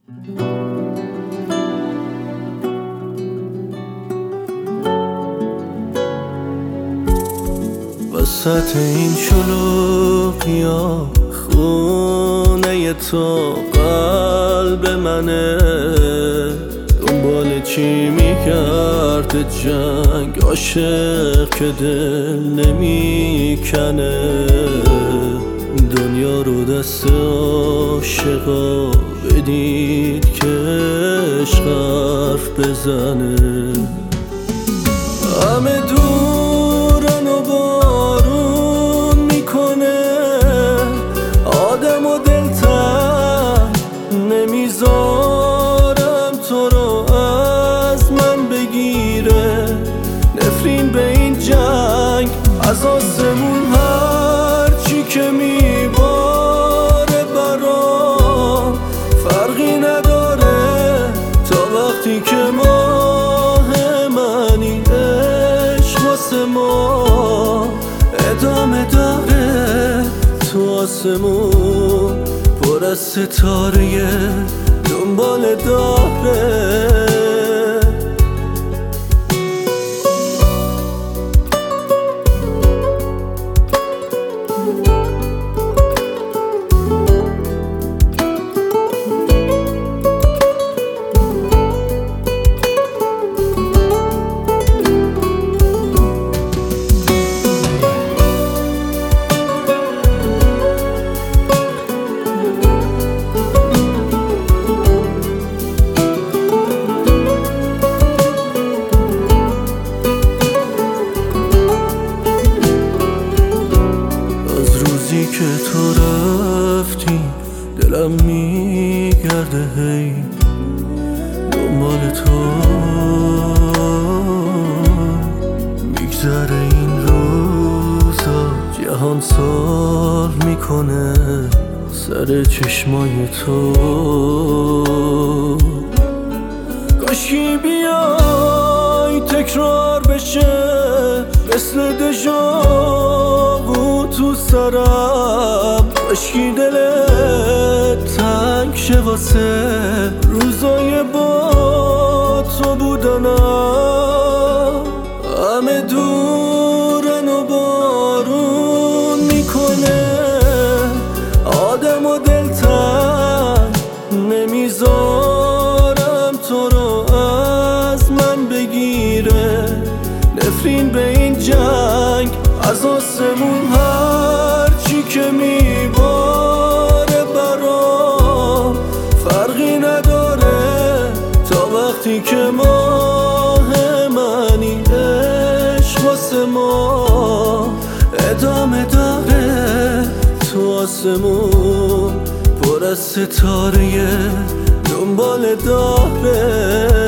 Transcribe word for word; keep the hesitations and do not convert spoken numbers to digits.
وسط این شلوغیا خونه تو قلب منه، دنبال چی میگرد جنگ عاشق که دل نمیکنه. دنیا رو دست عاشقا بدید که عشق حرف بزنه. همه دورن و بارون میکنه، آدم و دلتر نمیذارم تو رو از من بگیره. نفرین به این جنگ از آسمون هرچی که میباره برام فرقی نداره، تا وقتی که ماه منی عشق واسه ما ادامه داره. تو آسمون پر از ستاره دنبال داره. که تو رفتی دلم میگرده هی دنبال تو. میگذره این روزا جهان سال میکنه سر چشمای تو. کاشکی بیای تکرار بشه مثل دژاوو تو سرم. کاشکی دلت تنگ شه واسه روزای با تو بودنم. همه دورن و بارون میکنه، آدم و دلتر نمیذارم تو رو از من بگیره. نفرین به این جنگ از آسمون هرچی که میباره برام فرقی نداره، تا وقتی که ماه منی عشق واسه ما ادامه داره. تو آسمون پر از ستاره دنبال داره.